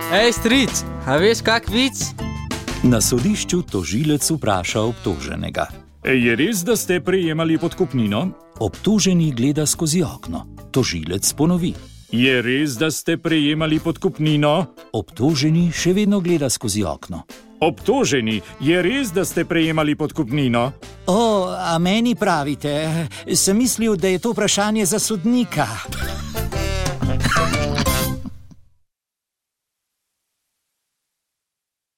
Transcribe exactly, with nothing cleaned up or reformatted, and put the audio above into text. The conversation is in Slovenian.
Ej, stric, a veš kak vic? Na sodišču tožilec vpraša obtoženega. Je res, da ste prejemali podkupnino? Obtoženi gleda skozi okno. Tožilec ponovi. Je res, da ste prejemali podkupnino? Obtoženi še vedno gleda skozi okno. Obtoženi, je res, da ste prejemali podkupnino? O, a meni pravite, sem mislil, da je to vprašanje za sodnika.